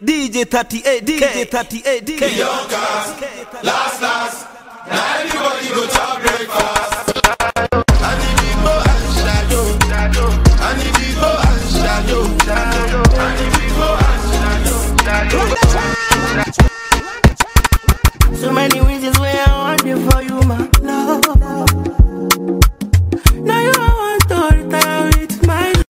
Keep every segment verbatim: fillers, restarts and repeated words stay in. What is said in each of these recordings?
D J thirty-eight, D J thirty-eight, D J. The young cast, last, last. Now everybody go to breakfast. I need people and shadow. I need people and shadow. I need people and shadow. So many reasons why I want it for you, my love. Now you want to retire with my love.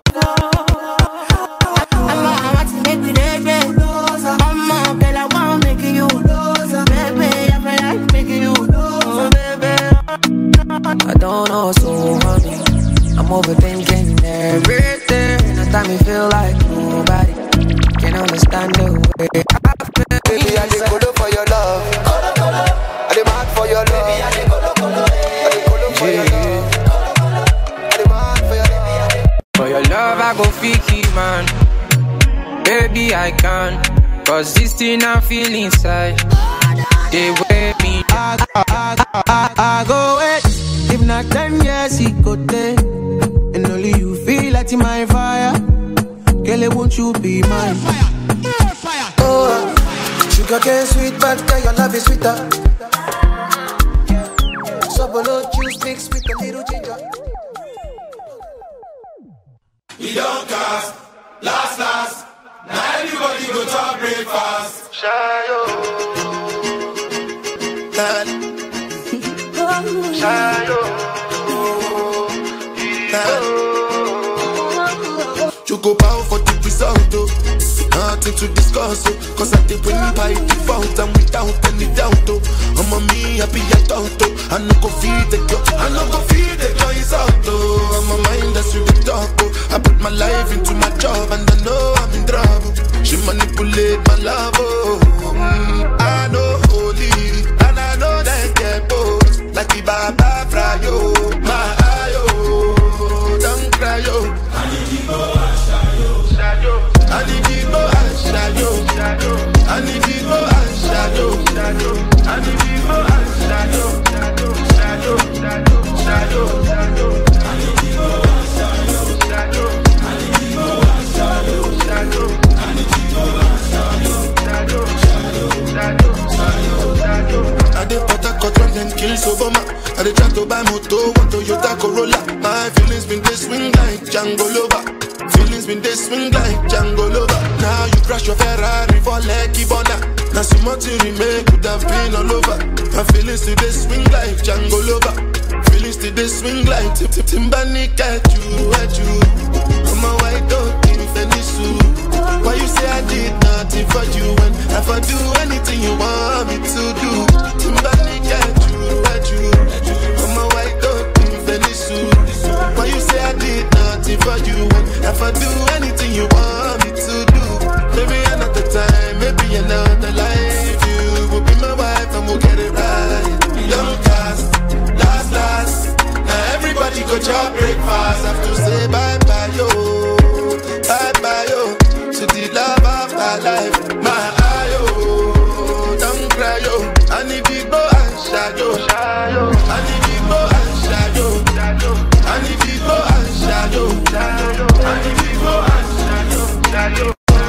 I'm not to make you baby. I'm a girl, I want to make you. Baby, I feel like making you. Oh, baby. I don't know, so honey, I'm overthinking everything. The time you feel like nobody can understand the way I feel. Baby, I dey colo for your love. Colo, colo. I dey mad for your love. Baby, I dey colo, colo. I dey colo for your love. I dey mad for your love. For your love, I go fiki, man. Baby, I can. Cause this thing I feel inside, they weigh me. I, I, I, I, I go wait. If not ten years, he go there. And only you feel like my fire. Girl, won't you be mine? Oh, sugar cane sweet, but girl, your love is sweeter. Sobolo juice mixed with a little ginger. The young cast, last, last. Now everybody go to breakfast. Shayo. Shayo. You go bow for the result, oh. Nothing to discuss, oh. Cause I did win by default and without any doubt, oh. I'm a me, happy I thought, oh. I no go feed the girl, I no go feed the girl, it's out, oh. I'm a mind that's with the talk, oh. I put my life into my job and I know I'm in trouble. She manipulate my love, oh. mm, I know holy, and I know they get both. Like the Baba Frayo, my ayo, don't cry, yo. I need to go and shadow, shadow. I need to go and shadow, shadow. I need to go and shadow, shadow. I need to go and shadow, shadow, shadow, shadow, shadow. I need to go and shadow, shadow. I need to go and shadow, shadow. I need to go and shadow, shadow, shadow, shadow, shadow. I dey put a cut when them kills Obama. I dey try to buy moto, one Toyota Corolla. My feelings been they swing like Django Lover. Feelings been they swing like Django Lover. Now you crash your Ferrari for Lucky Bona. Now some more to remake could have been all over. My feelings today swing like Django Lover. Feelings today swing like Tip Tip Timbani at you, at you. I'm a white dog in Venice. Why you say I did nothing for you when if I do anything you want me to do? Timbani at you, at you. I'm a white dog in Venice. Why you say I did nothing for you when if I do anything you want me to do? Maybe another time, maybe another life. You will be my wife and we'll get it right. Young cast, last, last. Now everybody go chop breakfast. Have to say bye bye yo, bye bye yo. To the love of my life, my ayo. Don't cry yo, I need to go and shadow. I need to go and shadow. I need to go and shadow. I need to go and shadow. Shadow.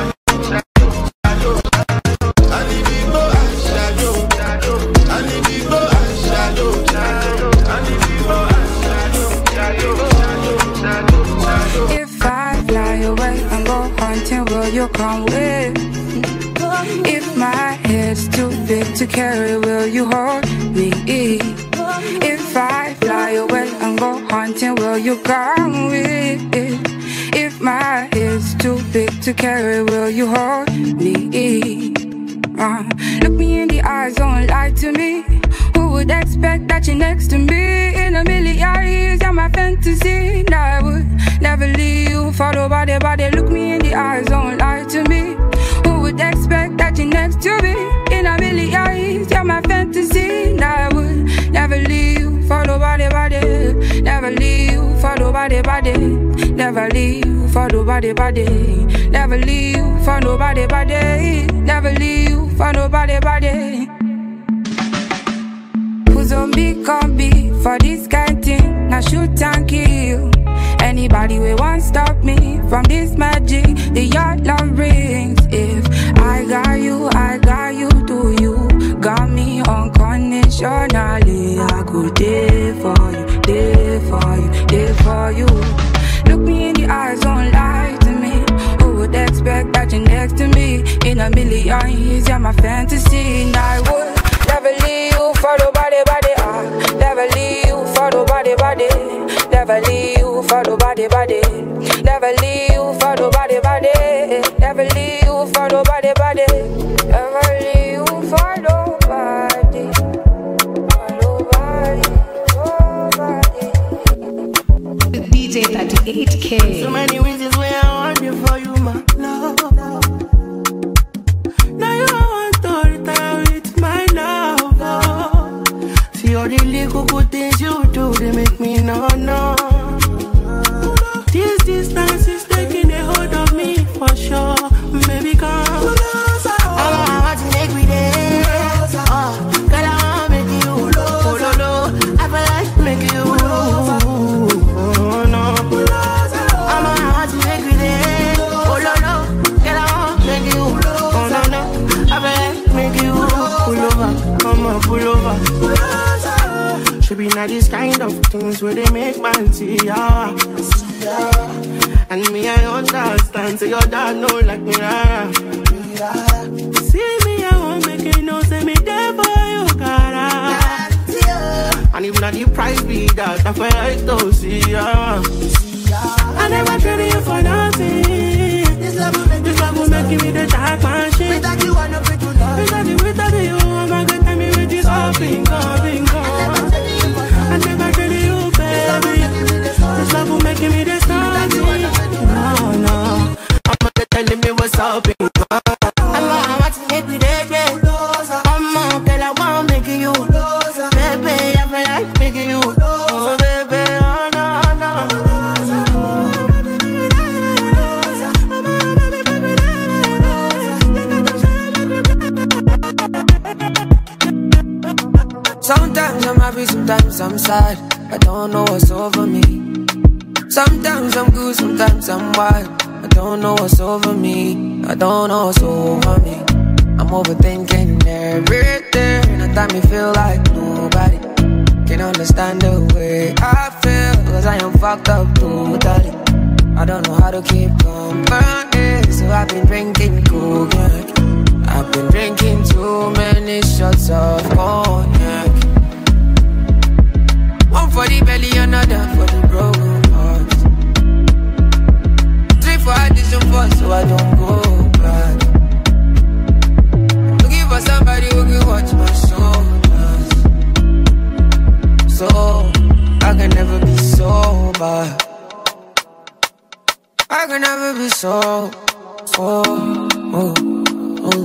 If I fly away and go hunting, will you come with? If my head's too big to carry, will you hold me? If I fly away and go hunting, will you come with? If my head's too big to carry, will you hold me? Uh, look me in the eyes, don't lie to me. Who would expect that you're next to me? In a million years, you're my fantasy. And I would never leave you, follow body, body. Look me in the eyes, don't lie to me. Who would expect that you're next to me? In a million years, you're my fantasy. And I would never leave you, follow body, body. Never leave you, follow body, body. Never leave you, follow body, body. Never leave you, for nobody, body. Never leave you, for nobody, body. Who's on me, come be for this kind of thing? Now shoot and kill. Anybody will won't stop me from this magic. The yard love rings. If next to me. In a million years, you're my fantasy. And I would never leave you for nobody, body. Ah, never leave you for nobody, body. Never leave you for nobody, body. Never leave you for nobody, body. Never leave you for nobody, body. Never leave you for nobody. For nobody, nobody. D J thirty-eight K. So many reasons why I want you for you, my love. Now you want to retire with my love. See all the little good things you do, they make me no, no. This distance is taking a hold of me for sure. Baby, come. I want to make me there. Oh, girl, I want to make you. Oh, no, no. I feel like make you. Oh, no. I want to make me there. Oh, no, no. Girl, I want to make you. Oh, no, no. I feel like make you. Pull over. Come on, pull over. Should be not these kind of things where they make man see ya. And me, I understand, so your dad know like me, rah. See me, I won't make you know, say me there for you, cara. And if not the price be that, I feel like to see ya. I never traded you for nothing. This love will make, this love will make me the dark man shit. Without you, I know fit to love. Without you, without you, I'm not gonna tell me with this all bingo, bingo. I never traded you, baby. This love will make me the star. No, no. I'm not telling me what's up. I'm not want to make me there, baby. I'm not girl, I want to make you. Baby, I feel like making you. Oh, baby, oh, no, no. Sometimes I'm happy, sometimes I'm sad. I don't know what's over me. Sometimes I'm good, sometimes I'm wild. I don't know what's over me. I don't know what's over me. I'm overthinking everything. And time me feel like nobody can understand the way I feel. Cause I am fucked up totally. I don't know how to keep company. So I've been drinking cognac. I've been drinking too many shots of cognac. One for the belly, another for the broken heart. Three for addition four, so I don't go back. Looking for somebody who can watch my shoulders, so I can never be sober. I can never be so, so, oh, oh.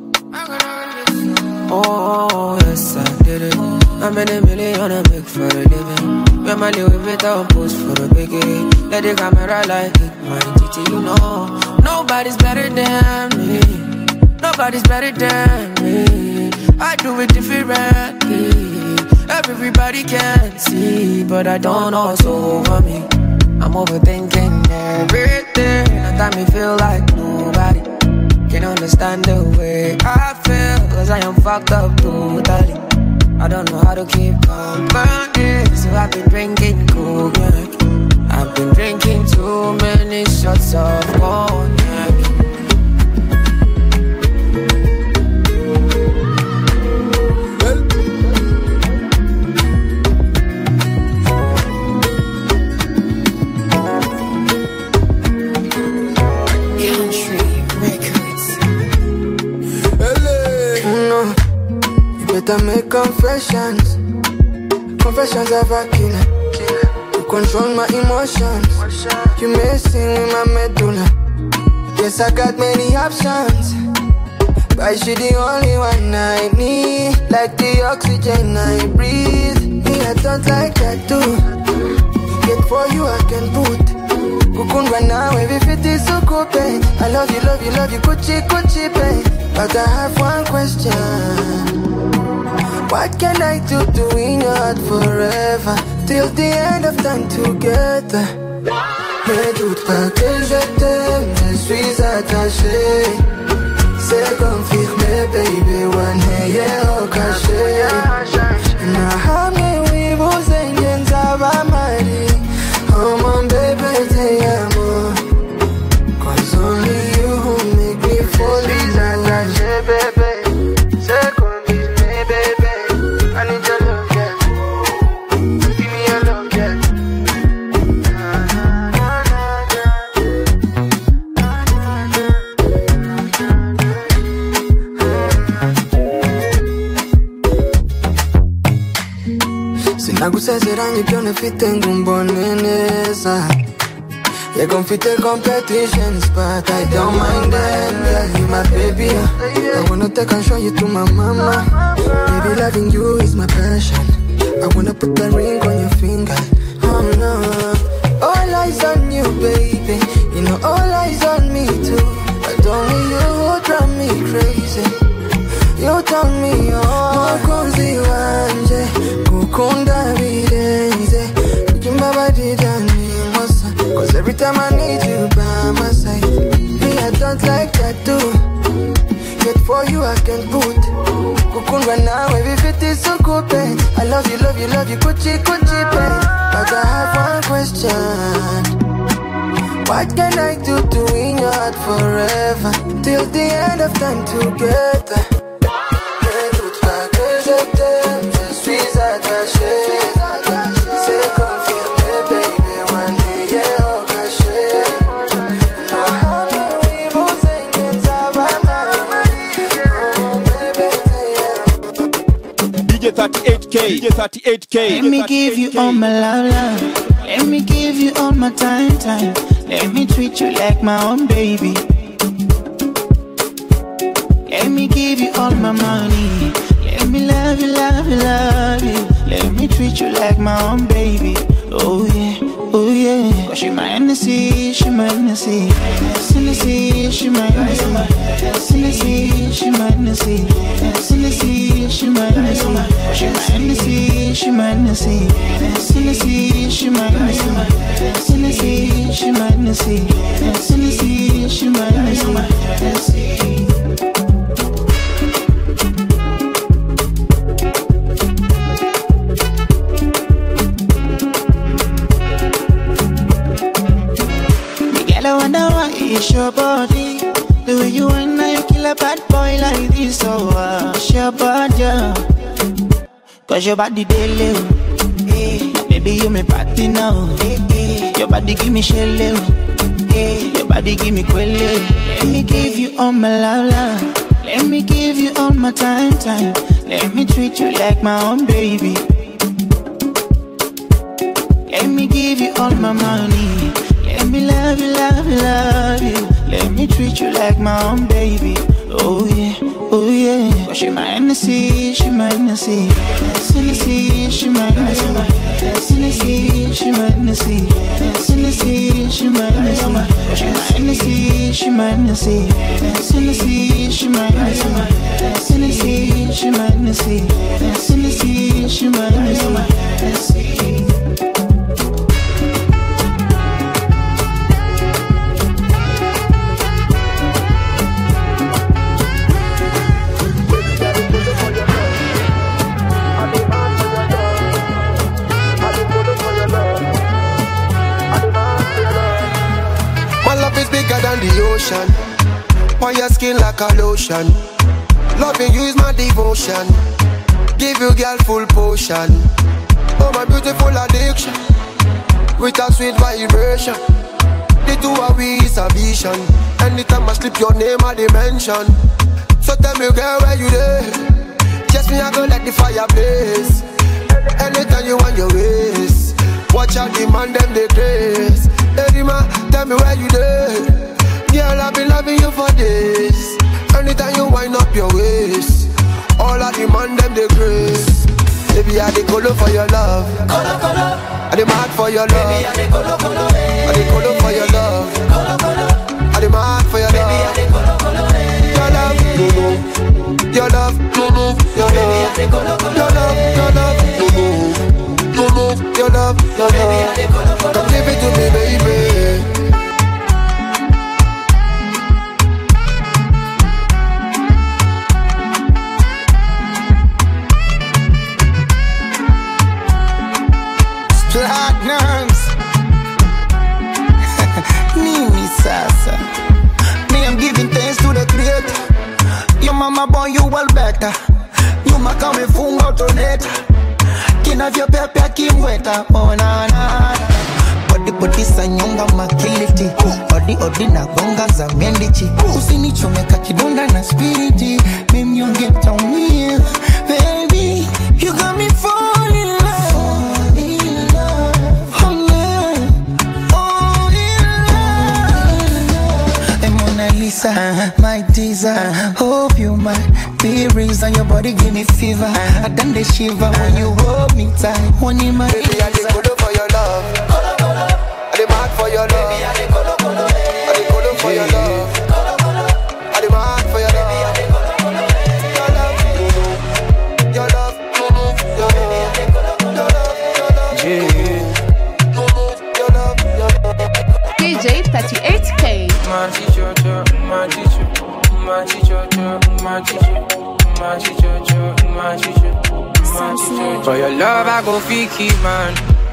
Oh, yes, I did it. I'm in a million, I make for a living. When my little bit I'll post for a biggie. Let the camera like it, my titty, you know. Nobody's better than me. Nobody's better than me. I do it differently. Everybody can see, but I don't know what's over me. I'm overthinking everything. And time me feel like nobody can understand the way I feel. Cause I am fucked up totally. I don't know how to keep company. So I've been drinking cognac. I've been drinking too many shots of cognac. Better make confessions. Confessions of a killer. To control my emotions. You messing with my medulla. Yes, I got many options, but she the only one I need. Like the oxygen I breathe. Me, I don't like that too. Get for you, I can put. Kukundwa now, every fit is so cool, babe. I love you, love you, love you, Gucci, Gucci, babe. But I have one question. What can I do to win your heart forever? Till the end of time together. Mais doute pas que je t'aime, je suis attaché. C'est confirmé, baby, one yeah, au cachet. Na hamwe wibuze nzaba mari. Oh mon baby, te amo. Cause only you who make me Nakusazirani pione fitengu mboneneza. Yeah, confite competitions, but I don't mind them. Yeah, you my baby. I wanna take and show you to my mama. Baby, loving you is my passion. I wanna put the ring on your finger. Oh no, all eyes on you, baby. You know all eyes on me too. But only you drive me crazy. You turn me on. Mokunzi wanje, kukunda virenze. Kimbaba didani mosa. Cause every time I need you by my side. Me, I don't like that too. Yet for you I can put. Kukundwa now, every fit is so cool, babe. I love you, love you, love you, kuchi, kuchi, babe. But I have one question. What can I do to win your heart forever? Till the end of time together. D J thirty-eight K, D J thirty-eight K. Let me give you all my love, love. Let me give you all my time, time. Let me treat you like my own baby. Let me give you all my money. Let me love you, love you, love you. Let me treat you like my own baby. Oh yeah, oh yeah. Cause she my Hennessy, she my Hennessy. Hennessy, she my Hennessy. Hennessy, she my Hennessy. Hennessy, she my Hennessy. She my Hennessy, she my Hennessy. Hennessy, she my Hennessy. Hennessy, she my Hennessy. Hennessy, she my Hennessy. I wonder why it's your body. The way you and I, you kill a bad boy like this. So uh, it's your body, yeah. Cause your body daily, hey. Baby, you me party now, hey, hey. Your body give me shell, hey. Your body give me quelle. Let me give you all my love, love. Let me give you all my time, time. Let me treat you like my own baby. Let me give you all my money. Let me love you, love you, love you. Let me treat you like my own baby. Oh yeah, oh yeah. Cause she my Hennessy, she my Hennessy. Hennessy, she my Hennessy. Hennessy, she my Hennessy. Hennessy, she my Hennessy. Cause she my Hennessy, she my Hennessy. Hennessy, she my Hennessy. Hennessy, she my Hennessy. Hennessy, she my Hennessy. Than the ocean, on your skin like a lotion. Loving you is my devotion. Give you girl full potion. Oh my beautiful addiction, with a sweet vibration. The two of we is a vision. Anytime I slip your name I dimension. So tell me girl where you there. Just me I go let the fire blaze. Anytime you want your ways. Watch out the man them they grace. Hey man, tell me where you there. Girl, I've been loving you for days. Anytime you wind up your waist, all I demand them the grace. Baby, I dey colo for your love. Colo, colo. I dey mad for your love. Baby, I dey colo, colo. I dey colo for your love. Colo, colo. I dey mad for your love. Baby, I dey colo, colo. Your love, no, no. Your love, no, no. Your love, your love, your love, no, no. No, no. Your love, your love. Come give it to me, baby. Platinums. Nini sasa. Me, I'm giving thanks to the creator. Your mama born you well better. You ma kame fungo toneta. Kina vyo pepe kimweta. Oh na na. Body body sa nyonga makiliti. Odi odi na gonga za mendichi. Usinichomeka kidonda na spiriti. Mimi ungeta umia. Baby, you got me falling in love. Hope you might be reason your body give me fever. uh-huh. I done the shiver uh-huh. when you hold me tight. One in my baby, I dey colo for your love. Colo, colo. I dey mad for your love. Baby, I dey colo, colo. I dey colo for your love. Colo, colo. I dey mad for your love. Baby, I dey colo, colo. Your love, your love, your love, your love, your love, your love, your love. D J thirty-eight K. My teacher, my teacher, my teacher, my teacher, my teacher, my teacher, my teacher. For your love, I go fiki, man.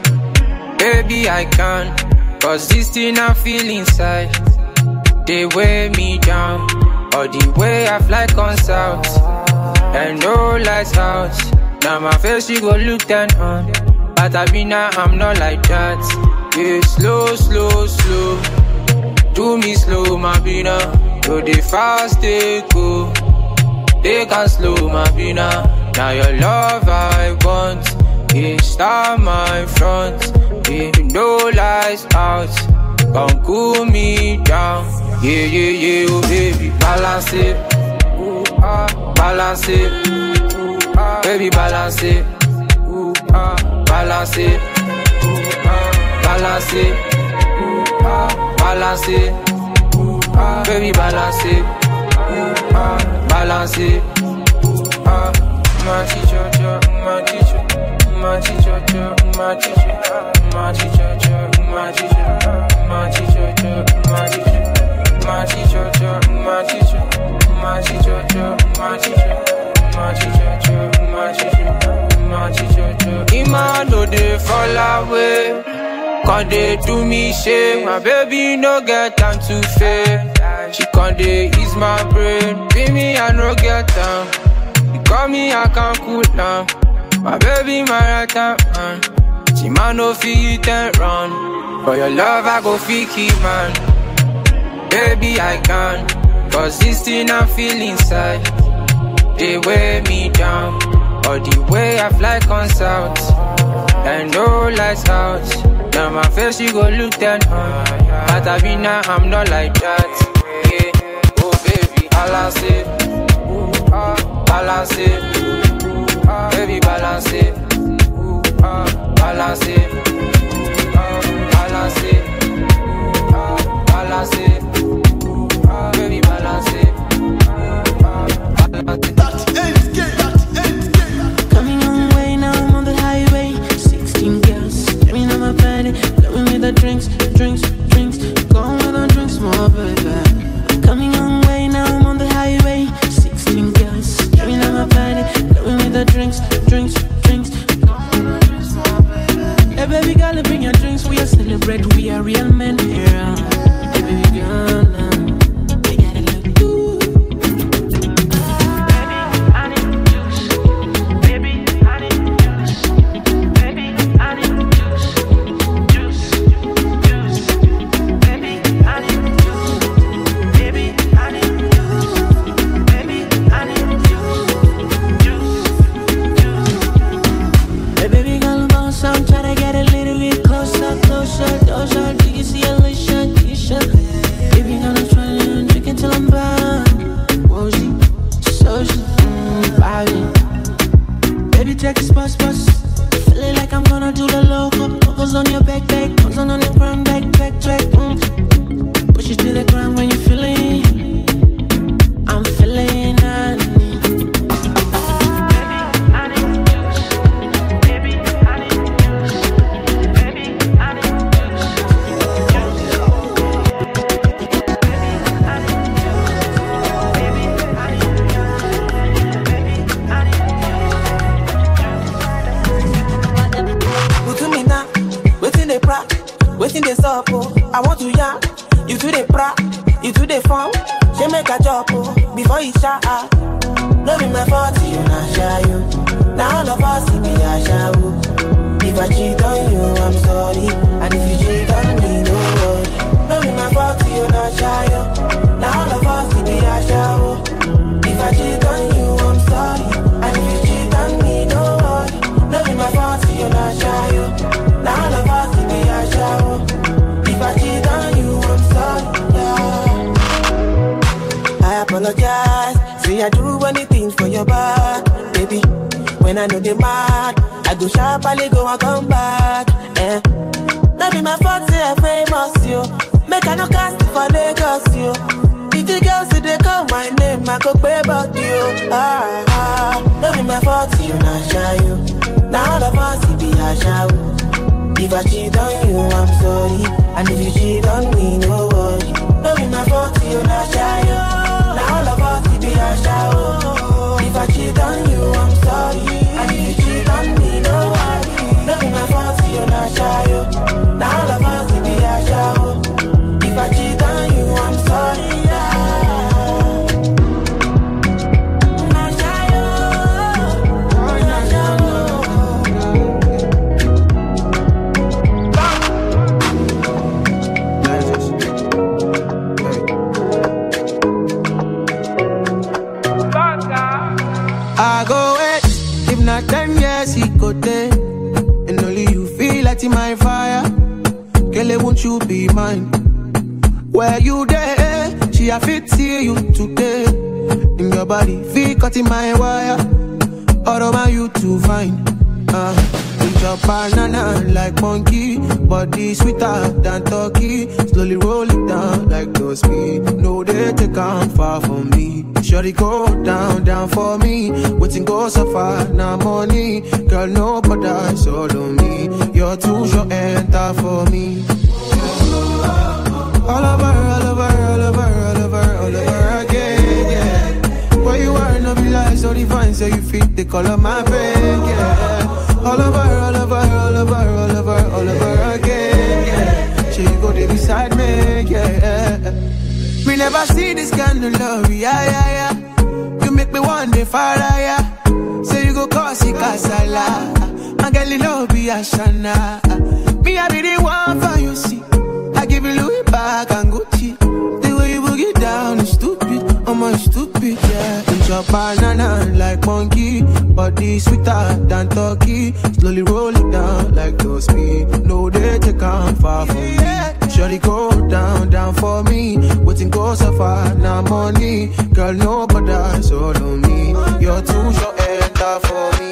Baby, I can. Cause this thing I feel inside, they weigh me down. Or the way I fly on south, and no lights out. Now my face, you go look down on. But I be now, I'm not like that. Yeah, slow, slow, slow. Do me slow, my bina. Do the fast, they go. They can slow, my bina. Now your love I want. Yeah, start my front. Yeah, no lights out. Come cool me down. Yeah, yeah, yeah, oh baby, balance it. Ooh, ah, balance it. Ooh, ah, baby, balance it. Ooh, ah, balance it. Ooh, ah, balance it. Ooh, ah, balance it. Ooh, ah, baby, balance it. Ooh, ah, balance it. Ooh, ah, my teacher, my teacher, my teacher, my teacher, my teacher, my teacher, my teacher, my teacher. My teacher, my teacher, my teacher, my teacher, my teacher, my teacher, my teacher. Ima no dey fall away, can they do me shame? My baby no get time to fail. She can dey ease my brain, be me I no get time. You call me I can't cool down. My baby my right hand man, she man no fit and run. For your love I go fiki man. Baby, I can, cause this thing I feel inside, they weigh me down. Or the way I fly on south, and no lights out. Now my face, you go look down on. But I be now, I'm not like that. Yeah, oh baby, balance it. Ooh, ah, balance it. Ooh, ah, baby, balance it. Ooh, ah, balance it. Ooh, ah, balance it. Ooh, ah, balance it. Baby, balance it. Coming on the way, now I'm on the highway. Sixteen girls, staring at my body, blowing me the drinks, drinks, drinks. Going with the drinks, more baby. Coming on the way, now I'm on the highway. Sixteen girls, staring at my body, blowing me the drinks, drinks, drinks. Hey baby girl, bring your drinks, we are celebrate, we are real men here. Hey baby girl, now. Apologize, Say I do anything for your back, baby. When I know they mad, I go sharply go and come back. Eh. That be my fault, say I famous, yo. Make I no cast it for Lagos, yo. If the girls say they call my name, I go pay about you. Ah, ah. That be my fault, you not shy, yo. Now all of us, it be a shower. If I cheat on you, I'm sorry. And if you cheat on me, no worry. Don't be my fault, you not shy, yo. Now all of us, it be a shower. If I cheat on you, I'm sorry. And if you cheat on me, no worry. Don't be my fault, you not shy, yo. Now all of us, it be a shower. If I cheat on you, I'm sorry. I go wait, if not ten years he go there. And only you feel like in my fire. Girl, won't you be mine? Where you there? She a fit see you today. In your body, feel cut in my wire. All over you to find. Uh, eat your banana like monkey. Body sweeter than turkey. Slowly roll it down like no speed. No, they take on far from me. Shorty go down, down for me. Waiting go so far, now money. Girl, no bother, solo me. You're too short, enter for me. All over, all over, all over, all over, all over again, yeah. Where you are, no be like so divine. So you fit the color my bed, yeah. All over, all over, all over, all over, all over again, yeah. So you go there beside me, yeah. Me never see this kind of love, yeah, yeah, yeah. You make me one day fire, yeah. Say you go cause it casala. My girl, you know be a shana. Me, I be the one for you, see. I give you Louis back and Gucci. The way you boogie down is stupid. I'm a stupid, yeah. Eat your banana like monkey. Body sweeter than turkey. Slowly roll it down like no speed. No, they take on far from me. Shorty go down, down for me. Waiting go so far, now money. Girl, no bother, solo me. You're too short, enter for me.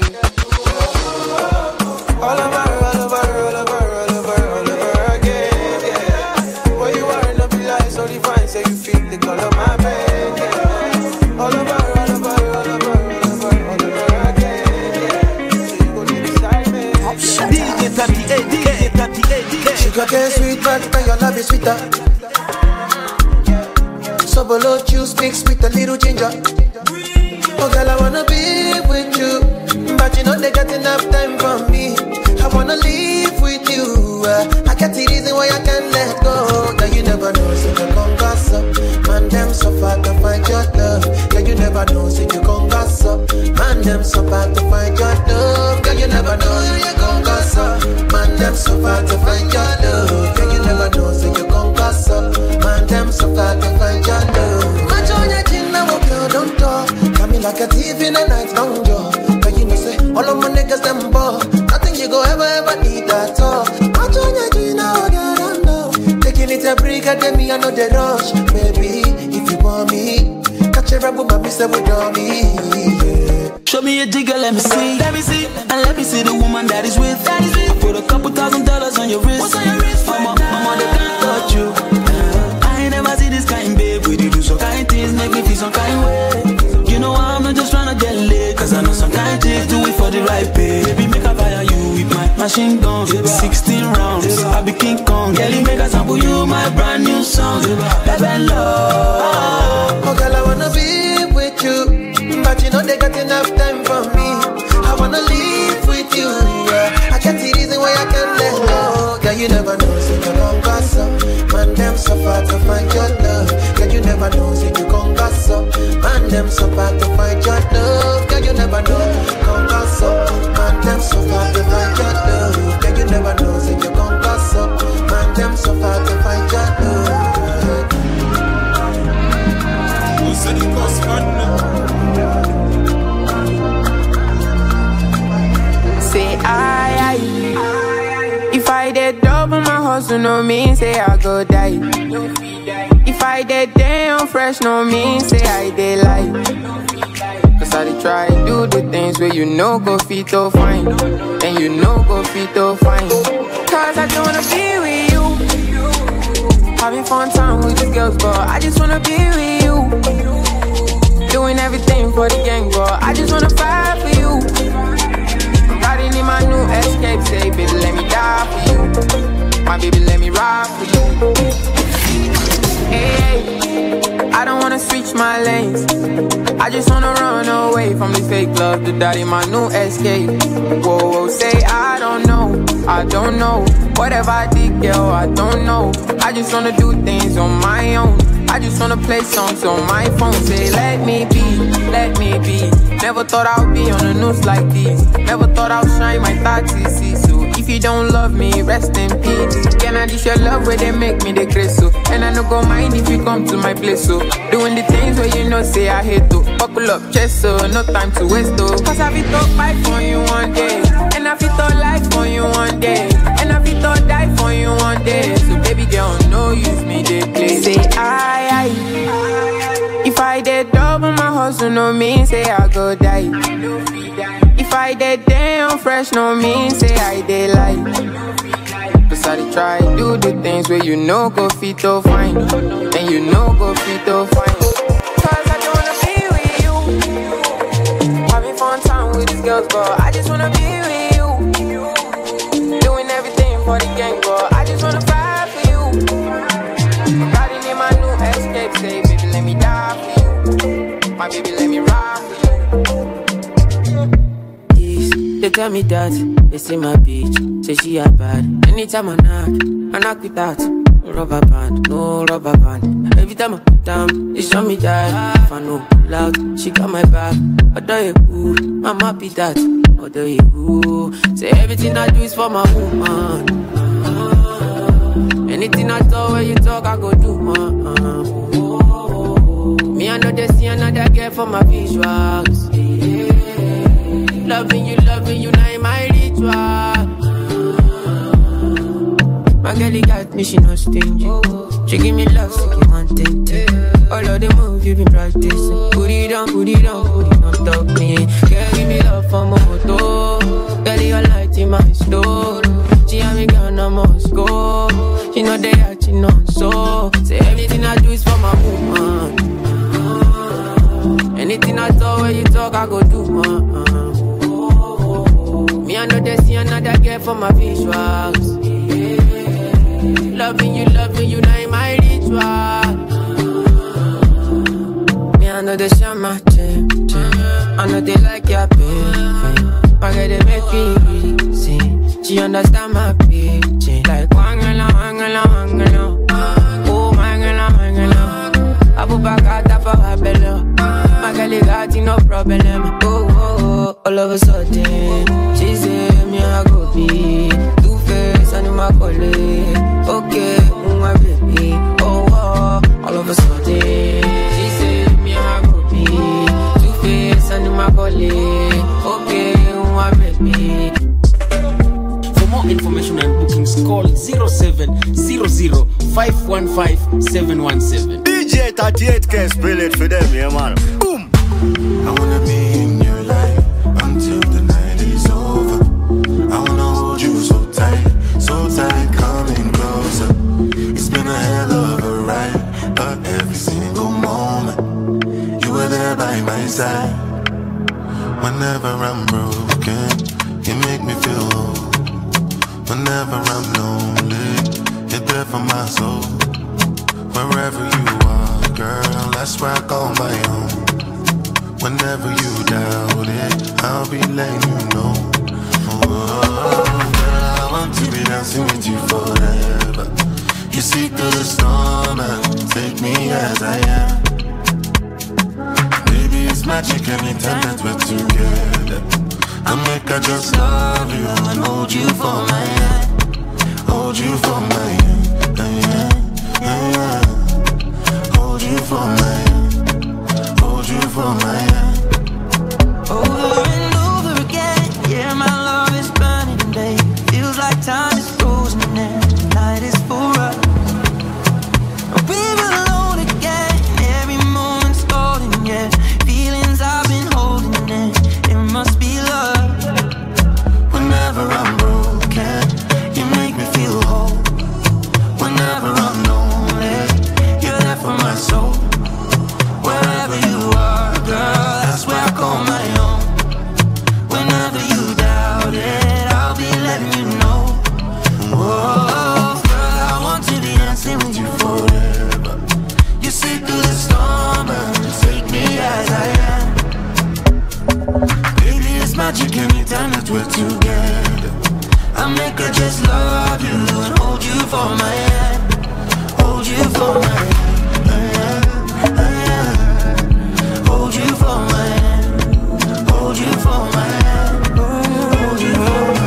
All over, all over, all over, all over, all over again, yeah. Where you are, no be like so divine. Say you feel the color of my bed, yeah. All over, all over, all over, all over, all over again, yeah. So you go to beside me. D J thirty-eight, D J thirty-eight, D J. Sugar cane sweet, but your love is sweeter. So below juice mixed with a little ginger. Oh girl, I wanna be with you, but you know they got enough time for me. I wanna live with you. uh, I got the reason why I can't let go. Girl, you never know, so you gon' gossip. Man, them so far to find your love. Girl, you never know, so you gon' gossip. Man, them so far to find your love. Girl, you never know, so you gon' gossip. Man, them so far to find your love. Girl, you never know, so you gon' gossip. Man, them so far to find your love. My joy, your chin, now girl, don't talk. Got me like a thief in the night, long jaw. But you know, say, all of my niggas, them ball. Nothing you go ever, ever need at all. My joy, your chin, now girl, don't know. Taking it a break, and then me, I know the rush. Baby, if you want me, catch a rebel, but me say we don't me. Show me a jigger, let me see. Let me see. And let me see the woman that is with. That is with. I put a couple thousand dollars on your wrist. What's on your wrist? Mama, mama, they can't touch you. Uh, I ain't never see this kind, babe. We do some kind things, make me feel some kind way. You know I'm not just trying to get laid. Cause I know some kind things do it for the right pay. Baby, make a fire you with my machine gun. sixteen rounds, I be King Kong. Girl, make a sample you my brand new song. Baby, love. Oh girl, I wanna be with you. But you know they got enough time for me. I wanna live with you, yeah. I can't see reason why I can't let go. Girl, you never know, so you gon' gossip. Man, them so far to find your love. Girl, you never know, so you gon' gossip. Man, them so far to find your love. Girl, you never know, gon' gossip. Man, them so far to find your love. Girl, you never know, so you gon' gossip. Man, them so far to find your love. Who said it was fun now? Say I, I, if I did double my hustle, no mean say I go die. If I did damn I'm fresh, no mean say I dey lie. Cause I dey try do the things where you know go fit to fine, and you know go fit to fine. Cause I just wanna be with you, having fun time with these girls, but I just wanna be with you, doing everything for the gang, but I just wanna fight for you. I'm riding in my new Escape, say baby let me die for you, my baby let me ride for you. Hey, I don't wanna switch my lanes, I just wanna run away from this fake love, the daddy my new Escape. Whoa, whoa, say I don't know, I don't know, whatever I did, girl, I don't know. I just wanna do things on my own, I just wanna play songs on my phone. Say let me be, let me be. Never thought I'd be on the news like this, never thought I'd shine my thirty see. So if you don't love me, rest in peace. Can I dish your love where they make me the grace so? And I no go mind if you come to my place so. Doing the things where you know say I hate to. Buckle up chest so, no time to waste though. Cause I fit to fight for you one day, and I fit to life for you one day, and I fit to die for you one day. So baby girl, no use me they play. Say I, I if I did double my hustle, no mean say I go die. If I did damn fresh, no mean say I did lie. Cause I try do the things where you know go fit to fine, and you know go fit to fine. Cause I don't wanna be with you, having fun time with these girls, but I just wanna be with you, doing everything for the gang, but I just wanna fight for you. I'm riding in my new Escape, say baby let me die for you, my baby let me ride for you. They tell me that, they say my bitch, say she a bad. Anytime I knock, I knock without no rubber band, no rubber band. Every time I put down, they show me that if I know loud, she got my back. Although you cool, I'm happy that. Although you cool, say everything I do is for my woman. Anything I talk, when you talk, I go do, man. Me, I know they see another girl for my visuals. Loving you, loving you, now in my ritual. My girl, got me, she not stingy. She give me love, so keep on tinting. All of the moves you been practicing. Put it down, put it down, put it on top me. Girl, give me love for my moto. Girl, your light in my store. She and me girl, I must go. She know they are, she know so. Say everything I do is for my woman. Anything I talk, when you talk, I go do, man. Me, I know they see another girl for my visuals. Loving you, loving you, now in my ritual. Me, I know they share my chain, chain. I know they like your baby. My girl, they make me easy. She understand my pitching. Like, wangala, wangala, wangala. Oh, wangala, wangala. I put back out for her belly. My girl, got no problem. Oh, oh, oh, all of a sudden, she say me I go be two face and my colleague. Okay, my baby. Oh, oh, all of a sudden, she say me I go be two face and my colleague. Okay, my baby. For more information and bookings, call zero seven zero zero five one five seven one seven. D J thirty-eight K spill it for them, yeah man. Boom. I wanna be in your life until the night is over. I wanna hold you so tight, so tight, coming closer. It's been a hell of a ride, but every single moment you were there by my side. Whenever I'm broken, you make me feel whole. Whenever I'm lonely, you're there for my soul. Wherever you are, girl, that's where I call my own. Whenever you doubt it, I'll be letting you know. Oh, girl, I want to be dancing with you forever. You see through the storm and take me as I am. Baby, it's magic anytime that we're together. I make I just love you and hold you for my hand. Hold you for my hand, yeah, yeah, yeah. Hold you for my hand. Hold you for my hand. Over and over again, yeah, my love is burning today. Feels like time is frozen and the night is for us. We're alone again, yeah. magic anytime that we're together. I make her just love you and hold you for my hand, hold you for my hand, hold you for my hand, hold you for my hand, hold you for my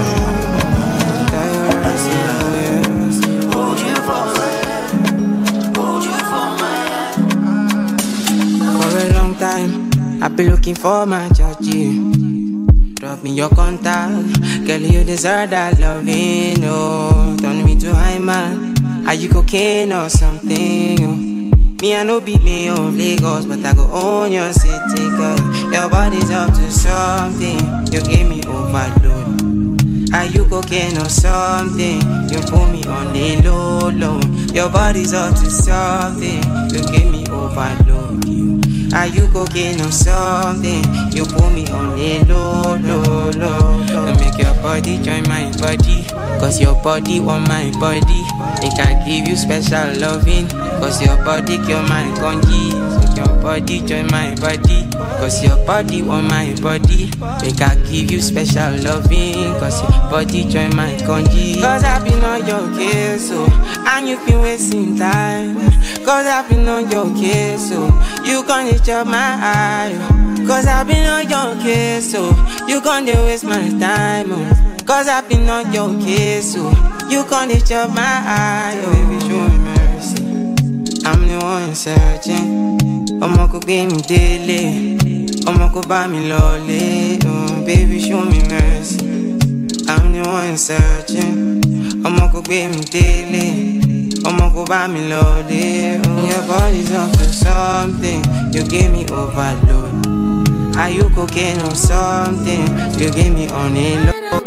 hand, hold you for my hand, hold you for my hand. For a long time, I've been looking for my Georgie. Drop me your contact, girl, you deserve that loving, oh. Turn me to high man, are you cocaine or something, oh? Me, I know beat me of Lagos, but I go own your city, girl. Your body's up to something, you give me overload. Are you cocaine or something, you put me on the low, low. Your body's up to something, you give me overload. Are you cocaine or something? You put me on the low, low, low, low. And make your body join my body, cause your body want my body. Make I give you special loving, cause your body cure my congee. So your body join my body, cause your body want my body. Make I give you special loving, cause your body join my congee. Cause I've been on your case, so and you've been wasting time. Cause I've been on your case, so you can't chop my eye. Cause I've been on your case, so you can't waste my time. Cause I've been on your case, so you can't chop my eye. Oh, baby, show me mercy. I'm the one searching. Omo ko gbe mi dele, omo ko ba mi lole. Oh, baby, show me mercy. I'm the one searching. Omo ko gbe mi dele. Omo ko ba mi love it. Your body's up for something, you give me overload. Are you cocaine or something? You give me on a low.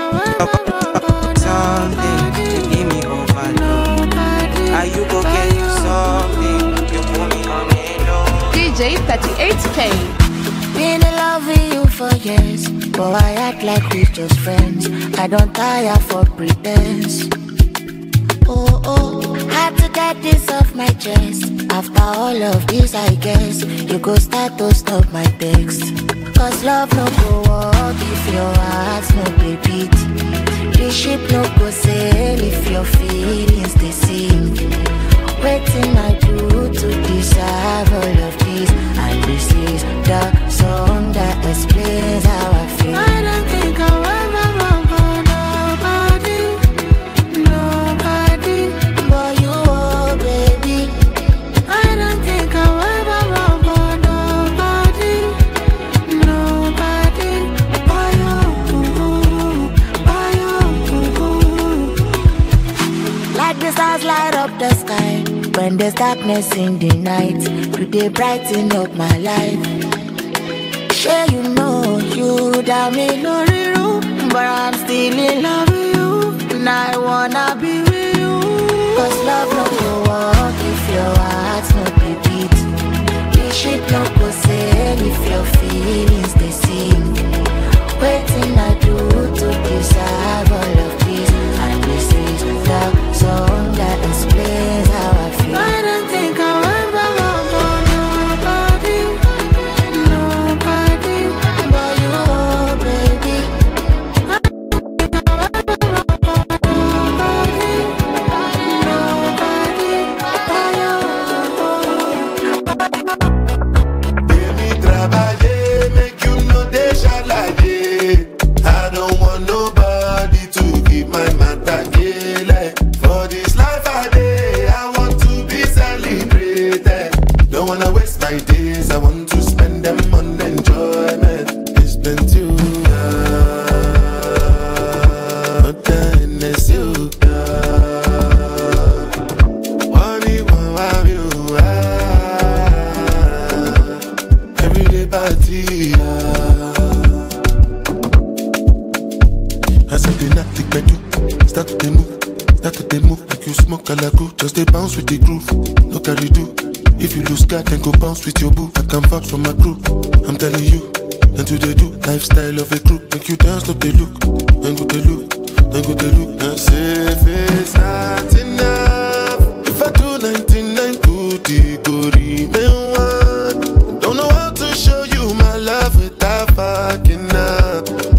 Something, you give me overload. Are you cocaine or something? You put me on a low. D J thirty-eight K. Been in love with you for years, but I act like we just friends. I don't tire for pretense. Oh, oh, had to get this off my chest. After all of this, I guess you go start to stop my text. Cause love no go walk if your heart's no beat. The ship no go sail if your feelings they sink. Waiting I do to deserve all of this. And this is the song that explains how I feel. I don't think I'll ever run for nobody, nobody but you, oh baby. I don't think I'll ever run for nobody, nobody but you, but you. Like the stars light up the sky when there's darkness in the night, you dey brighten up my life. Sure you know you got me no room, but I'm still in love with you, and I wanna be with you. Cause love no go walk if your heart's not beat. The ship no go sail if your feelings they sink. Waiting I do to deserve all of this, and this is the song that explains how I feel. I don't think I'll ever run for nobody, nobody but you, oh baby. I don't think I'll ever run for nobody, nobody but you. Give me trabaye, make you know they shall like it. I don't want nobody to give my matter like. For this life I day, I want to be celebrated. Don't wanna waste my days, I want to spend them on enjoyment. It's been too long, but then it's you. One me, one have you. Everyday party. As I do not think I do, start to move. Start to move like you smoke a lago. Just they bounce with the groove. No carry do. If you lose God, then go bounce with your boo. I can vouch for my crew. I'm telling you, then do they do lifestyle of a group. Make you dance, not they look. Then go they look, then go they look. And say if it's not enough, if I do ninety-nine good, go remain one. Don't know how to show you my love without fucking up.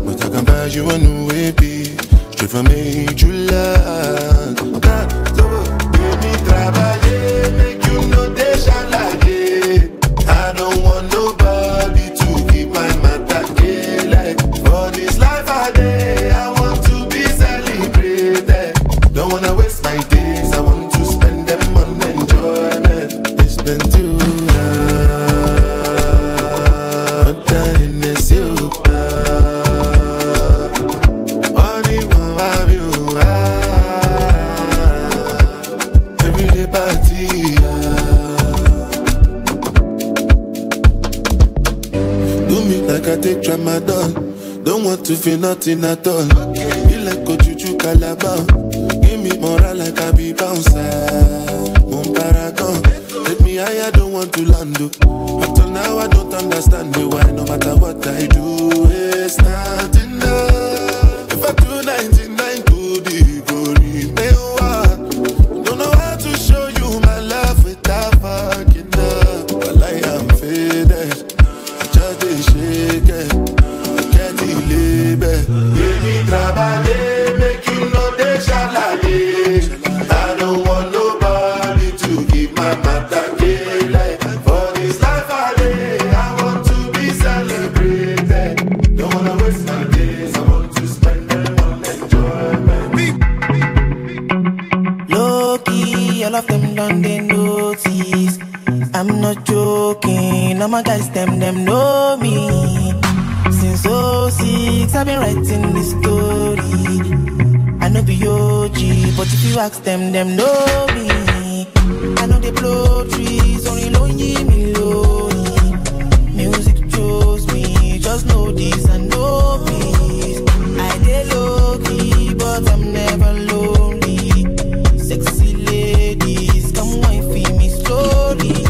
never made you laugh. God, so give me trabaye, make you know they shall like it. I don't want nobody to keep my matter like. For this life I day, I want to be celebrated. Don't wanna waste my days, I want to spend them on enjoyment. It's been too hard, but then it's you. I take tramadol, don't want to feel nothing at all. Feel like go juju calabar. Give me moral like I be bouncer. Mon paragon, take me higher, don't want to land. Up till now I don't understand me why no matter what I do, it's not enough. If I do ninety-nine to the glory, don't know how to show you my love without fucking up. But I am faded. Shake it, I can't believe it. Give me trabaye, make you know they shall like it. I don't want nobody to keep my matter like. For this life I live, I want to be celebrated. Don't wanna waste my days, I want to spend them on enjoyment. Low key, all of them done they notice. I'm not joking, all my guys, them, them know me. Since oh six, I've been writing this story. I know be O G, but if you ask them, them know me. I know they blow trees, only lonely me lonely. Music chose me, just know this and know peace. I dey low key, but I'm never lonely. Sexy ladies, come wine for me slowly.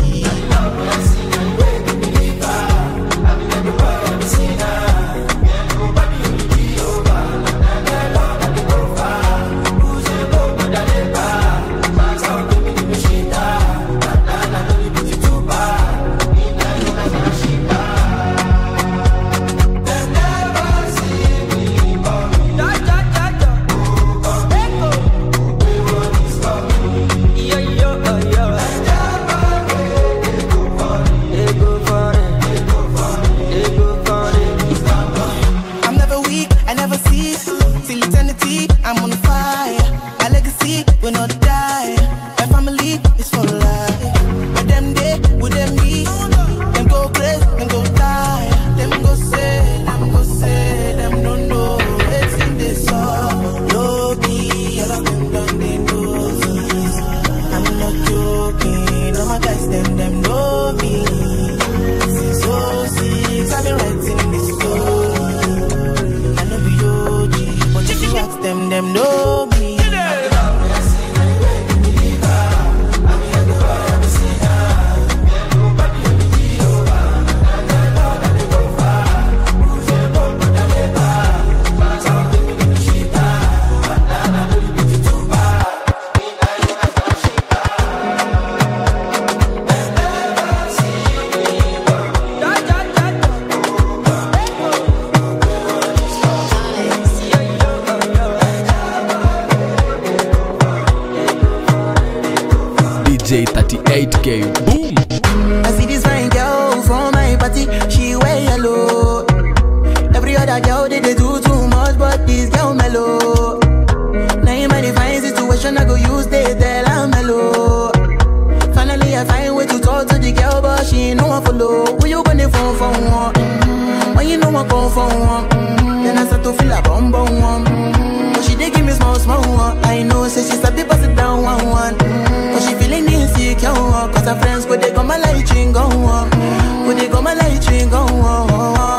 D J thirty-eight K, boom! I see this fine girl from my party, she wear yellow. Every other girl they, they do too much, but this girl mellow. Now in my divine situation, I go use they tell I'm mellow. Finally I find way to talk to the girl, but she ain't no one follow. Who you gonna phone for one? Mm-hmm. When you know I go for one, mm-hmm. Then I start to feel a bum bum one. Mm-hmm. But she dey give me small small one. I know, say she start to pass it down one one. Mm-hmm. But she feeling insecure, cause her friends go they go my light ring go on. Go they go my light ring go on.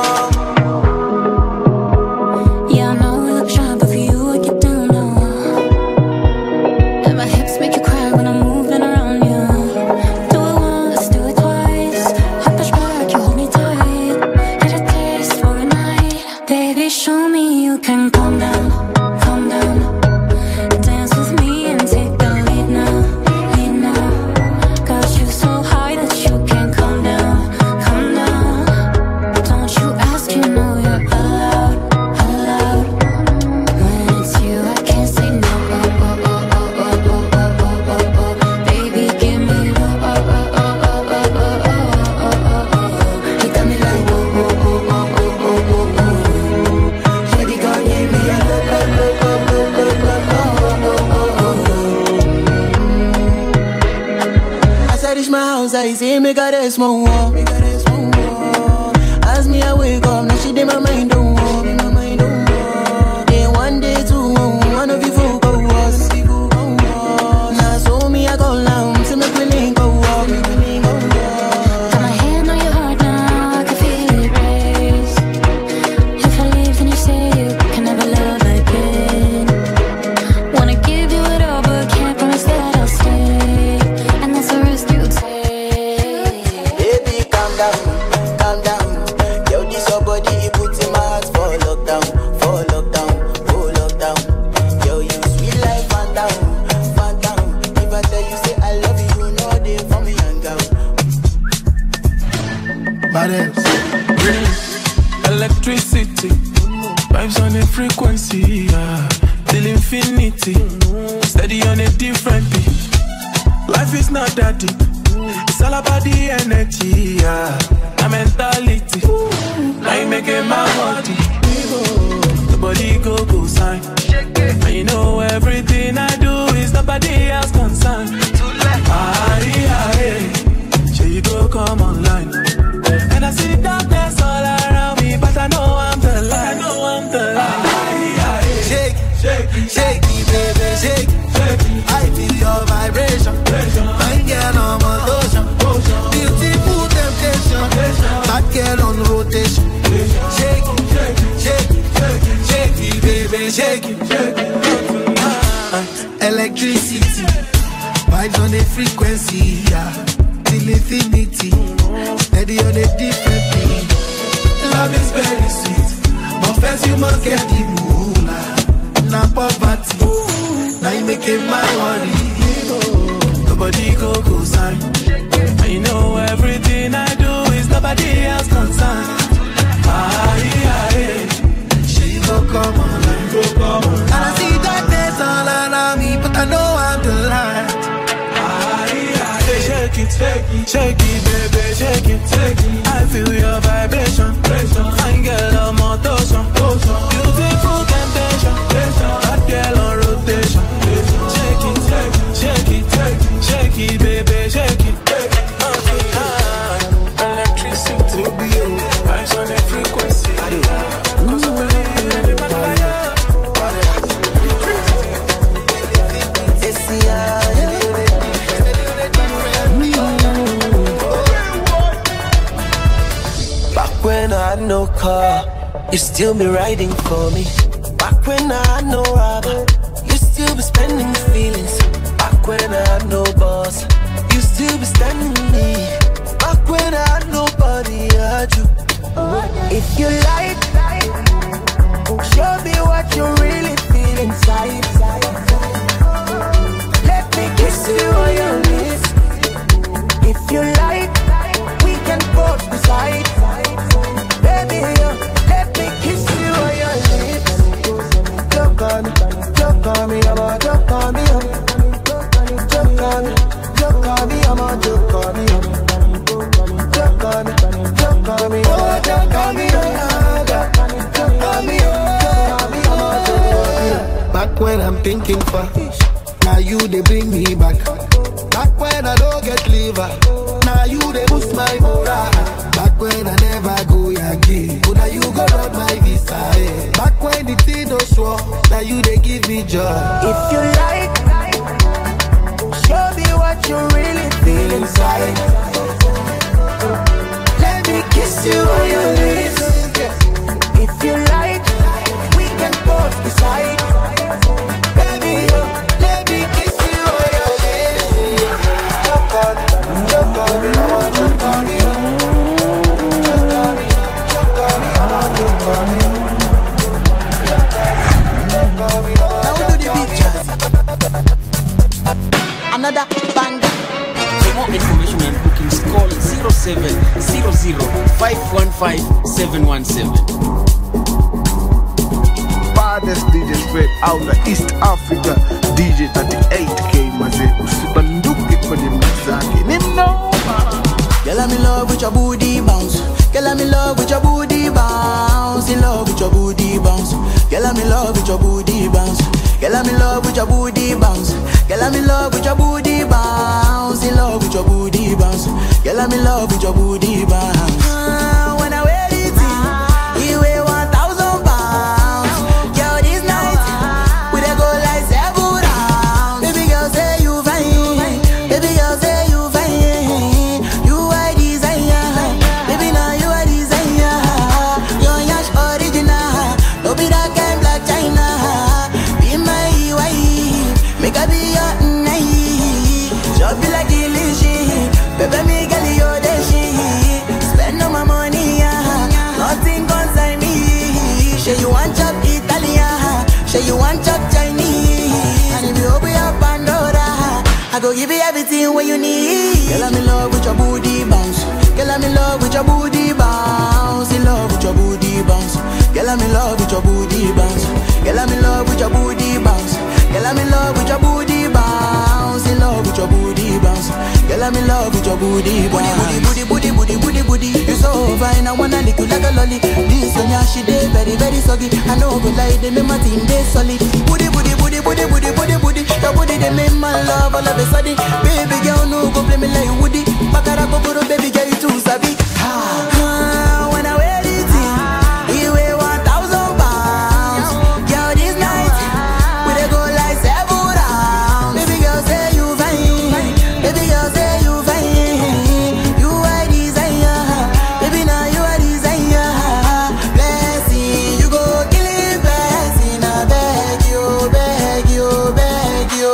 Yeah, I know we look shy, but for you I get down low. And my hips make you cry when I'm moving around you. Do it once, do it twice. I push back, you hold me tight. Get a taste for a night. Baby, show me you can calm down, calm down. Dance with me and take the lead now, lead now. Got you so high that you can't calm down, calm down. Don't you ask, you know you're allowed, allowed. When it's you I say make her rest more. As me I wake up, now she dey my mind don't walk. Then one day two, one of you folk go us. Now so me I go down, see me feeling go up. Got my hand on your heart now, I can feel it race. If I leave, then you say you can never love again. Wanna give you it all, but can't promise that I'll stay. And that's the risk you take. Baby, calm down, calm down. Yo, this your body, it puts in my heart for lockdown, for lockdown, for lockdown. Yo, you sweet life, phantom, phantom. If I tell you, say I love you, you know they for me, young girl. Electricity, vibes on a frequency, yeah. Till infinity, steady on a different beat. Life is not that deep, it's all about the energy, yeah. My mentality, now you making my body. The body go go sign, and you know everything I do is nobody else concerned. Ah, yeah, yeah. Sure you go come online, and I see darkness all around me, but I know I'm the light. I know I'm the light. Shake, shake, shake it, baby, shake. I feel your vibration. My girl on my lotion. Beautiful temptation. Bad girl on rotation. Shake it, shake it, shake it, baby, shake it. Uh, electricity, vibes on a frequency, yeah. Till infinity, steady on a different beat. Love is very sweet, but first you must get the moolah. Now poverty, now you making my worry. Nobody go go sign, and you know everything I do is nobody else concerned. Ah, yeah, yeah. She go come on, go come on. And I see darkness all around me, but I know I'm the light. Ah, yeah, yeah. Shake it, shake it, shake it, baby, shake it, shake it. I feel your vibration, fine girl on motion, beautiful temptation, that girl on rotation. Shake it, shake it, shake it, shake it, baby, shake it. Electricity, vibes on a frequency. Cause I believe in my fire. Back when I had no car, you still be riding for me. Back when I had no rubber, you still be spending feelings. Back when I had no boss, you still be standing me. Back when I had nobody, I had you. If you like, show me what you really feel inside. Let me kiss you on your lips. If you like, we can both decide. Baby, you, let me kiss you on your lips. Joke on me, joke on me, I'm a joke on me. Joke on me, joke on me, I'm a joke on me. Joke on me, joke on me, oh joke on me, oh joke on me, joke on me, oh joke on me, I'm a joke on me. Back when I'm thinking for, now you they bring me back. Back when I don't get liver, now you they boost my morale. Back when I never go again, but now you go run my visa. Eh. Back when the thing no sure, now you they give me joy. If you like, show me what you really feel inside. Let me kiss you on your lips. If you like, we can both decide. Baby, let me kiss you on your lips. Joke on me, joke on me, joke on me. Joke on me, joke on me, joke on me. Now do the beat, another bang. For more information and bookings, call zero seven zero zero five one five seven one seven. Baddest D J straight out of East Africa, D J thirty-eight K maze usibanduke kwenye mzaki ni noma. Girl, I'm in love with your booty bounce. Girl, I'm in love with your booty bounce. In love with your booty bounce. Girl, I'm in love with your booty bounce. Girl, I'm in love with your booty bounce. Girl, I'm in love with your booty bounce. In love with your booty bounce. Girl, I'm in love with your booty bounce. Ah, when I wear it, you weigh one thousand pounds. Girl, this night we dey go like seven rounds. Baby girl, say you fine. Baby girl, say you fine. You are desire. Baby, now you are desire. Your yash original. No be that kind black China. Be my wife. Make I be your night. Chop you like delicious. Baby, me girl, you the shit. Spend all my money, yeah. Nothing concern me. Say you want chop Italian. Say you want chop Chinese. And if you open your Pandora, I go give you everything what you need. Girl, I'm in love with your booty bounce. Girl, I'm in love with your booty bounce. In love with your booty bounce. Girl, I'm in love with your booty bounce. Girl, I'm in love with your booty bounce. Girl, I'm in love with your booty bounce. In love with your booty bounce. Girl, I'm in love with your booty bounce. Booty, booty, booty, booty, booty, booty. You so fine, I wanna lick you like a lolly. This one, yeah, she dey very, very soggy. I know good like they make my team dey solid. Booty, booty, booty, booty, booty, booty, booty. Your booty they make my love all of a sudden. Baby girl, no go play me like Woody. Bakara go go, baby girl, you too savvy. Ah, when I wear it, you weigh one thousand pounds. Girl, this night we dey go like seven rounds. Baby girl, say you fine. Baby girl, say you fine. You are desire. Baby, now you are desire. Blessing, you go kill it, blessing. I beg you, beg you, beg you.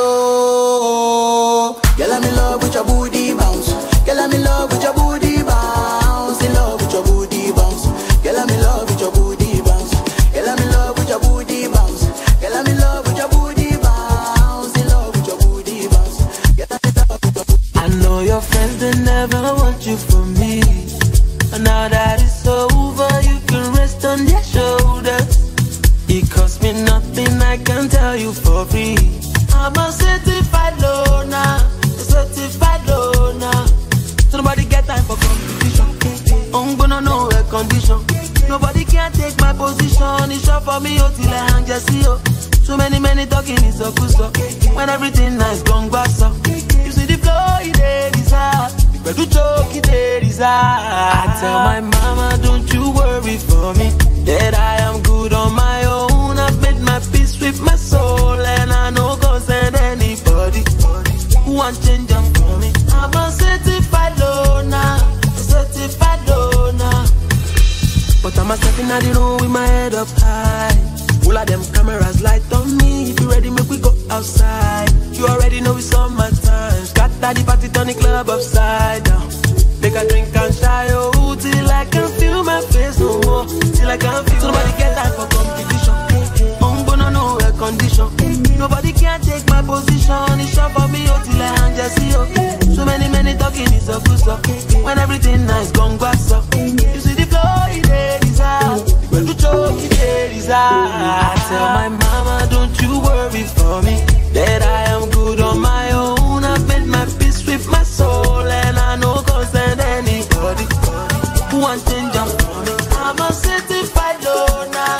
Girl, I'm in love with your booty bounce. Girl, I'm in love with your booty bounce. In love with your booty bounce. Girl, I'm in love with your booty bounce. Girl, I'm in love with your booty bounce. Girl, I'm in love with your booty bounce. In love with your booty bounce. Girl, I'm in love with your booty. I know your friends, they never want you for me. But now that it's over, you can rest on their shoulders. It cost me nothing, I can tell you for free. I'm a certified loner, a certified loner. So nobody get time for competition. I'm gonna know a condition. Nobody can take my position. It's short for me, oh, till I hang just see you. So many, many talking is so good, so when everything nice, gone back, so you see the flow, it is hard. But you choke, it is hard. I tell my mama, don't you worry for me, that I am good on my own. I've made my peace with my soul, and I know God send anybody who want change up for me. I'm a certified loner, a certified loner. But I'm a stepping out the room with my head up high. All of them cameras light on me. If you ready, make we go outside. You already know it's on my time. Scatter the party, turn the club upside down. Make a drink and shy, oh, till I can feel my face no more. Till I can feel. So nobody get time for competition. I'm gonna know a condition. Nobody can take my position. It's short for me, oh, till I hang just see you. So many, many talking is so good, so when everything nice, gone back, so you see the flow, it is hard. When you choke, it is hard. I tell my mama, don't you worry for me, that I am good on my own. I've made my peace with my soul, and I know concern anybody who wants change up for me. I'm a certified loner.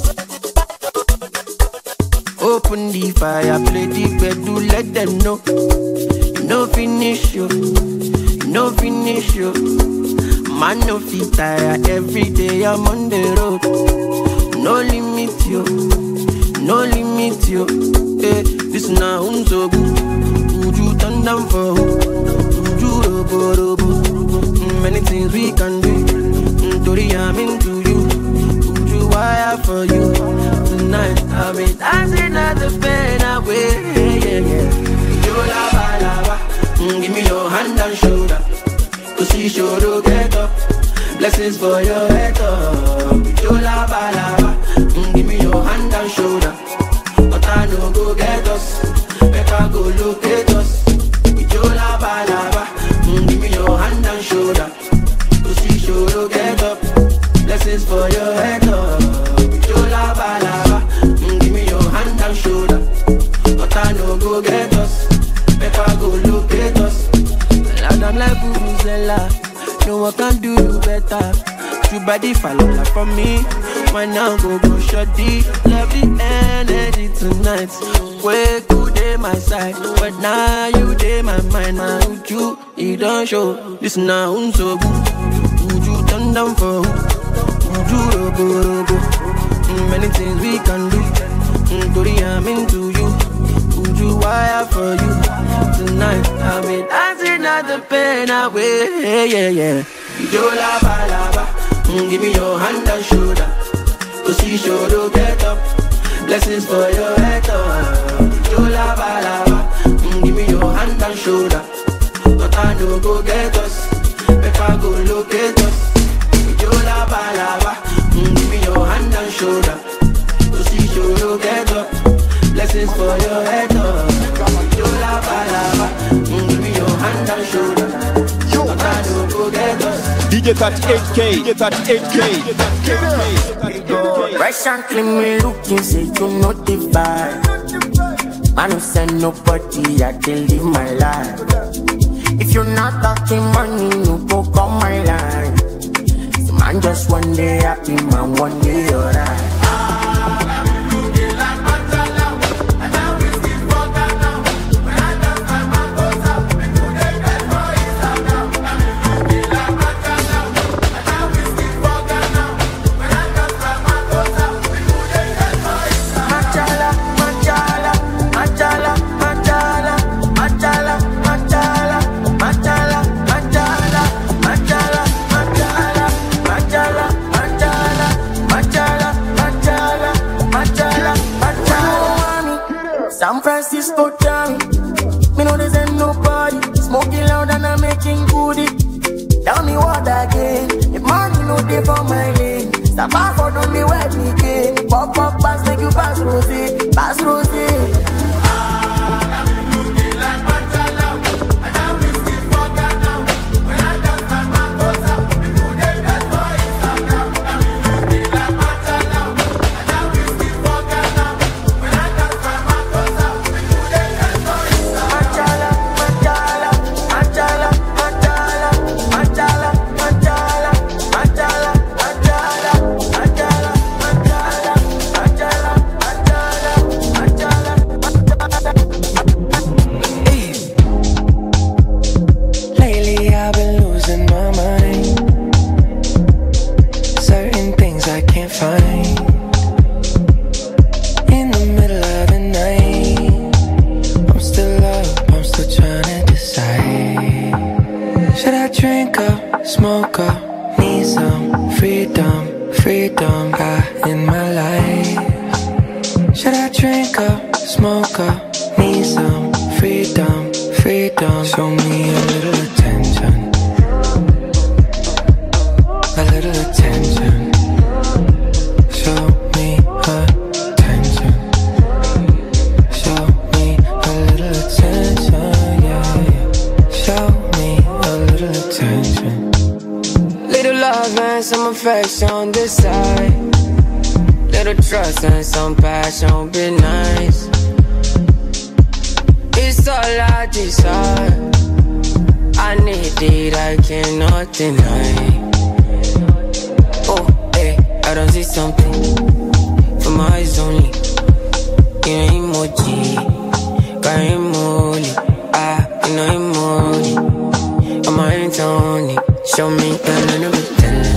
Open the fire, play the bed, do let them know. You no finish you, you no finish you. Man no fit tire, every day I'm on the road. No limit you, no limit you. Hey, this now unso good. Would you turn down for who? Would you robo robo? Many things we can do. Tori, I'm into you. Would you wire for you? Tonight I'll be dancing at the bed away. Yeah, yeah. You lava lava. Mm, give me your hand and shoulder. To see shoulder get up. Blessings for your head up. You lava lava. Mm, give me your hand and shoulder. But I know go get us. Better go locate us. You lava lava. Mm, give me your hand and shoulder. To see shoulder get up. Blessings for your head up. You lava lava. Mm, give me your hand and shoulder. But I know go get us. Better go locate us. Lord, I'm like Vuvuzela. No one can do you better. You body follow up for me. Why now go go shorty? Love the energy tonight. Where could they day my side, but now you day my mind. Now you, you don't show. This now I'm so good. Would you turn down for who? Would you robo robo? Many things we can do. Tori, I'm into you. Would you wire for you? Tonight I'll be dancing at the pain away. Yeah, yeah, yeah. You lava lava. Give me your hand and shoulder. Cause you sure to get up. Blessings for your head up. You lava lava. Give me your hand and shoulder. But I know go get us. If I go locate us. You lava lava. Give me your hand and shoulder. Cause you sure to get up. Blessings for your head up. You lava lava. Give me your hand and shoulder. But I know go get us. D J thirty-eight K, D J thirty-eight K, Fresh and clean, me looking, say you know the vibe. Man, who send nobody, I can live my life. If you're not talking money, no go call my line. So man, just one day happy, man, one day alright. San Francisco town, me know there's ain't nobody. Smoking loud and I'm making goodie. Tell me what again, if money no day for my lane. Stop off for don't be wet me again. Pop up pass make you pass rosé, pass rosé. On this side, little trust and some passion, be nice. It's all I desire. I need it, I cannot deny. Oh, hey, I don't see something from my eyes only. You know emoji, got emoji. Ah, you know emoji. On my hands only. Show me a little bit.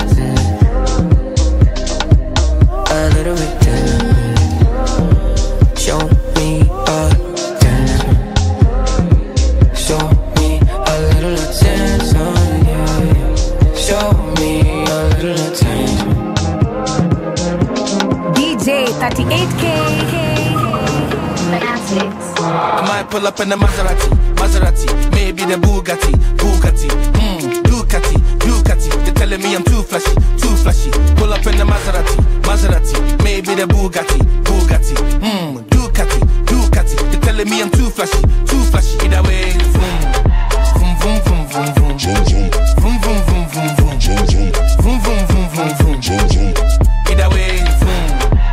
thirty-eight K. I might pull up in the Maserati, Maserati, maybe the Bugatti, Bugatti, mmm, Ducati, Ducati. They're telling me I'm too flashy, too flashy. Pull up in the Maserati, Maserati, maybe the Bugatti, Bugatti, mmm, Ducati, Ducati. They're telling me I'm too flashy, too flashy. Either way, vroom, vroom, vroom, vroom, vroom, vroom, vroom, vroom, vroom, vroom, vroom, vroom, vroom, vroom, vroom, vroom, vroom, vroom. Either way, vroom.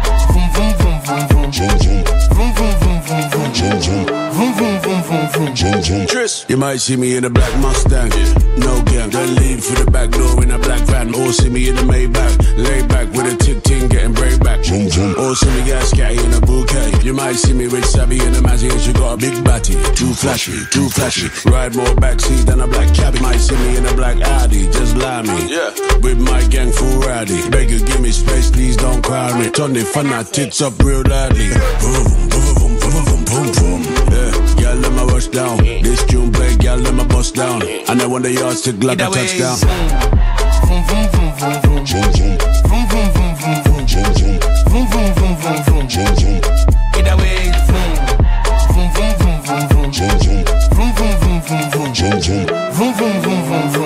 You might see me in a black Mustang, no gang. Then leave through the back door in a black van. Or see me in a Maybach, lay back with a tick ting, getting braid back. Or see me get scatty in a bouquet. You might might see me with Sabi in the Mazzy and she got a big batty. Too flashy, too flashy. Ride more backseat than a black cabbie. Might see me in a black Audi, just lie me. Yeah. With my gang full rowdy. Beg you, give me space, please don't crowd me. Turn the fun out tits up real loudly. Boom, boom, boom, boom, boom, boom, boom. Yeah, y'all let my rush down. This tune play, y'all let my bust down. And I want the yards to glad a touchdown. Vroom, vroom, vroom, vroom, vroom. Vroom, vroom, vroom, vroom, vroom. Vroom, vroom, vroom, vroom, vroom. Either way, vroom. Vroom, vroom, vroom, vroom, vroom. Vroom, vroom, vroom, vroom, vroom. Vroom, vroom, vroom,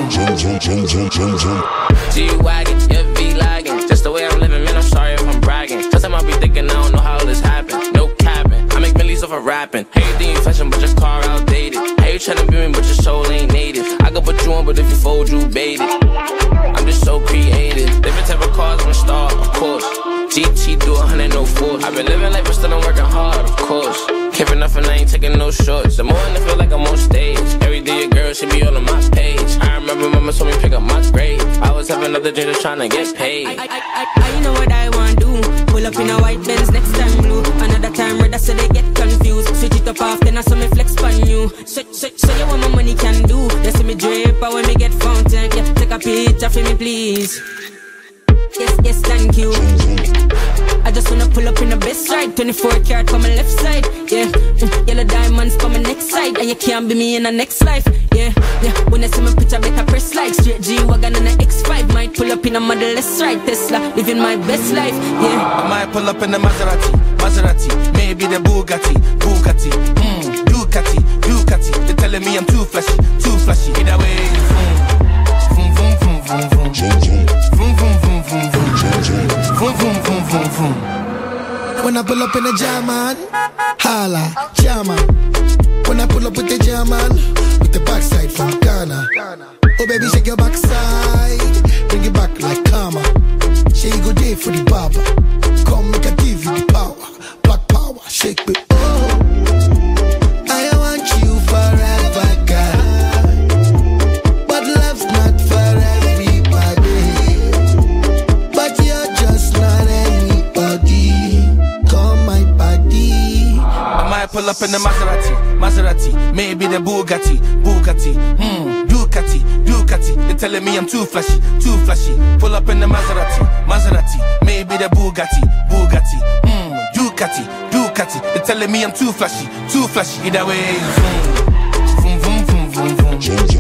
vroom, vroom. G-Wagon, yeah, V-Lagging. Just the way I'm living, man, I'm sorry if I'm bragging. Just time I be thinking I don't know how this happened. No capping, I make millions off of rapping. Hey, you think you fashion, but your car outdated. Hey, you tryna be me, but your soul ain't native. I could put you on, but if you fold, you bait it. I'm just so creative. Different type of cars, I'm a star, of course. G T do a hundred, no force. I've been living life, but still I'm working hard, of course. Can't for nothing, I ain't taking no shorts. The morning I feel like I'm on stage. Every day a girl should be all on my page. I remember mama told me pick up my grade. I was having other dreams trying to get paid. I, I, I, I know what I want to do. Pull up in a white Benz, next time blue. Another time red, so they get confused. Switch it up off, then I saw me flex on you. So, so, so you what my money can do. You see me drip, but when me get fountain, yeah, take a picture for me, please. Yes, yes, thank you. I just wanna pull up in the best ride. twenty-four karat for my left side. Yeah, mm, yellow diamonds for my next side. And you can't be me in the next life. Yeah, yeah. When I see my picture, better press like. Straight G-Wagon and an X five. Might pull up in a Model S ride. Tesla, living my best life. Yeah, I might pull up in the Maserati, Maserati. Maybe the Bugatti, Bugatti. Mm, Ducati, Ducati. They're telling me I'm too flashy, too flashy. Either way, vroom, vroom, vroom, vroom, vroom, vroom, vroom, vroom, vroom, vroom, vroom, vroom, vroom, vroom, vroom. When I pull up in the German, holla, German. When I pull up with the German, with the backside from Ghana. Oh baby, shake your backside, bring it back like karma. Shake go day for the barber. Come make I give you the power, black power, shake me. Oh, I want you forever, girl. But love's not for everybody. But you're just not anybody. Come my body. I might pull up in the Maserati, Maserati. Maybe the Bugatti, Bugatti. Hmm, Ducati, Ducati. They're telling me I'm too flashy, too flashy. Pull up in the Maserati, Maserati. Maybe the Bugatti, Bugatti. Hmm, Ducati, Ducati. They're telling me I'm too flashy, too flashy. Either way, vroom, vroom, vroom, vroom, vroom, vroom.